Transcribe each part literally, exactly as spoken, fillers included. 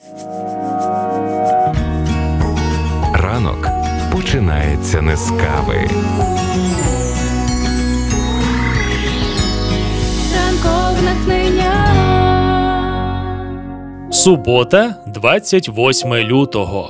Ранок починається не з кави. Ранкове натхнення. Субота, двадцять восьме лютого.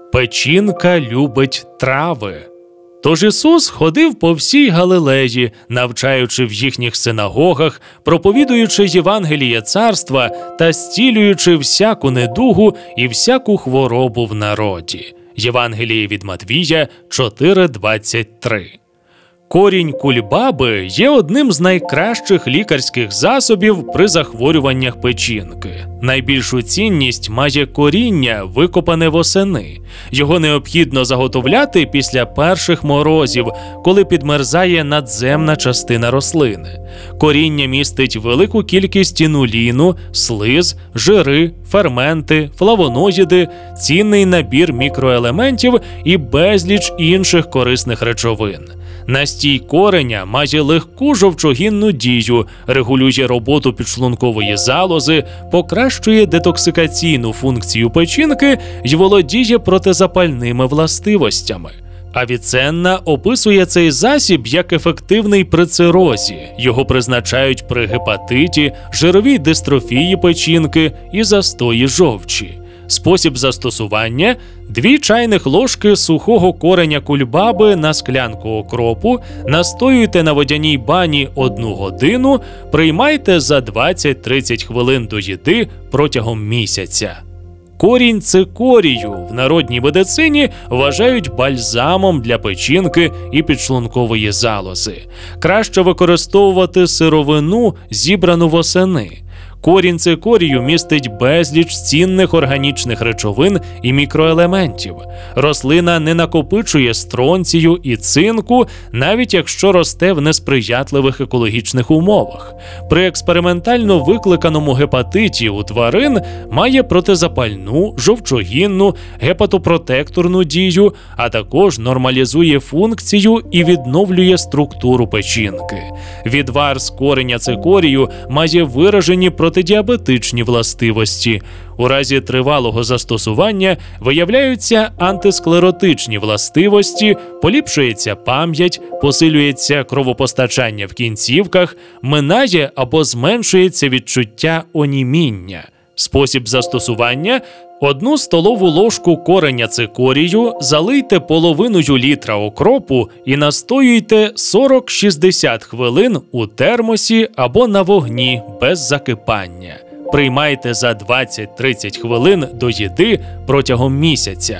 Печінка любить трави. Тож Ісус ходив по всій Галилеї, навчаючи в їхніх синагогах, проповідуючи Євангеліє царства та зцілюючи всяку недугу і всяку хворобу в народі. Євангеліє від Матвія чотири двадцять три. Корінь кульбаби є одним з найкращих лікарських засобів при захворюваннях печінки. Найбільшу цінність має коріння, викопане восени. Його необхідно заготовляти після перших морозів, коли підмерзає надземна частина рослини. Коріння містить велику кількість інуліну, слиз, жири, ферменти, флавоноїди, цінний набір мікроелементів і безліч інших корисних речовин. Настій кореня має легку жовчогінну дію, регулює роботу підшлункової залози, покращує детоксикаційну функцію печінки й володіє протизапальними властивостями. Авіценна описує цей засіб як ефективний при цирозі. Його призначають при гепатиті, жировій дистрофії печінки і застої жовчі. Спосіб застосування – дві чайних ложки сухого кореня кульбаби на склянку окропу, настоюйте на водяній бані одну годину, приймайте за двадцять-тридцять хвилин до їди протягом місяця. Корінь цикорію в народній медицині вважають бальзамом для печінки і підшлункової залози. Краще використовувати сировину, зібрану восени. Корінь цикорію містить безліч цінних органічних речовин і мікроелементів. Рослина не накопичує стронцію і цинку, навіть якщо росте в несприятливих екологічних умовах. При експериментально викликаному гепатиті у тварин має протизапальну, жовчогінну, гепатопротекторну дію, а також нормалізує функцію і відновлює структуру печінки. Відвар з кореня цикорію має виражені протидіабетичні властивості. У разі тривалого застосування виявляються антисклеротичні властивості, поліпшується пам'ять, посилюється кровопостачання в кінцівках, минає або зменшується відчуття оніміння. Спосіб застосування – одну столову ложку кореня цикорію залийте половиною літра окропу і настоюйте сорок-шістдесят хвилин у термосі або на вогні без закипання. Приймайте за двадцять-тридцять хвилин до їди протягом місяця.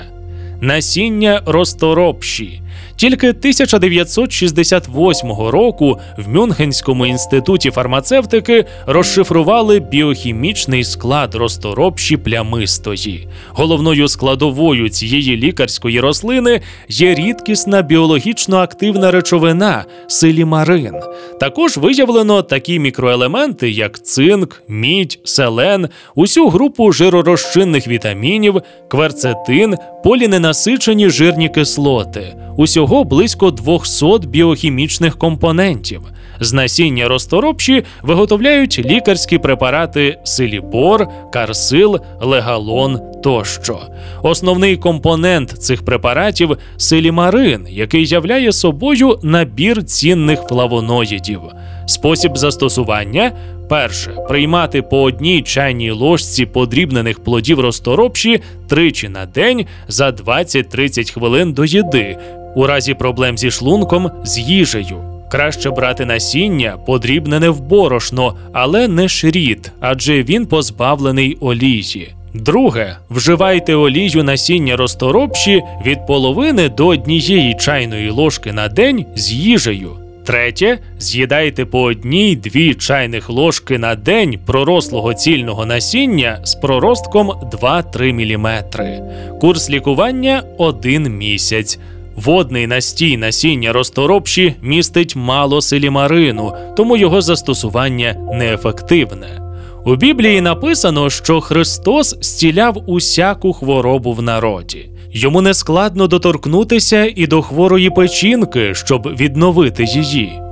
Насіння розторопші. Тільки тисяча дев'ятсот шістдесят восьмого року в Мюнхенському інституті фармацевтики розшифрували біохімічний склад розторопші плямистої. Головною складовою цієї лікарської рослини є рідкісна біологічно активна речовина – силімарин. Також виявлено такі мікроелементи, як цинк, мідь, селен, усю групу жиророзчинних вітамінів, кверцетин, поліненасичені жирні кислоти. Усього близько двохсот біохімічних компонентів. З насіння розторопші виготовляють лікарські препарати Силібор, Карсил, Легалон тощо. Основний компонент цих препаратів – силімарин, який являє собою набір цінних флавоноїдів. Спосіб застосування – перше. Приймати по одній чайній ложці подрібнених плодів розторопші тричі на день за двадцять-тридцять хвилин до їди, у разі проблем зі шлунком – з їжею. Краще брати насіння, подрібнене в борошно, але не шріт, адже він позбавлений олії. Друге. Вживайте олію насіння розторопші від половини до однієї чайної ложки на день з їжею. Третє. З'їдайте по одній-дві чайних ложки на день пророслого цільного насіння з проростком два-три міліметри. Курс лікування – один місяць. Водний настій насіння розторопші містить мало силімарину, тому його застосування неефективне. У Біблії написано, що Христос зціляв усяку хворобу в народі. Йому не складно доторкнутися і до хворої печінки, щоб відновити її.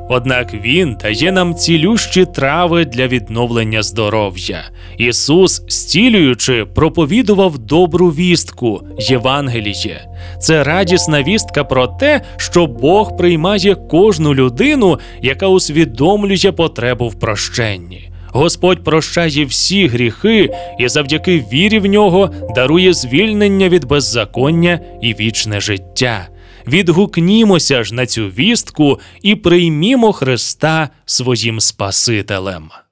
Однак Він дає нам цілющі трави для відновлення здоров'я. Ісус, зцілюючи, проповідував добру вістку – Євангеліє. Це радісна вістка про те, що Бог приймає кожну людину, яка усвідомлює потребу в прощенні. Господь прощає всі гріхи і завдяки вірі в Нього дарує звільнення від беззаконня і вічне життя. Відгукнімося ж на цю вістку і приймімо Христа своїм Спасителем.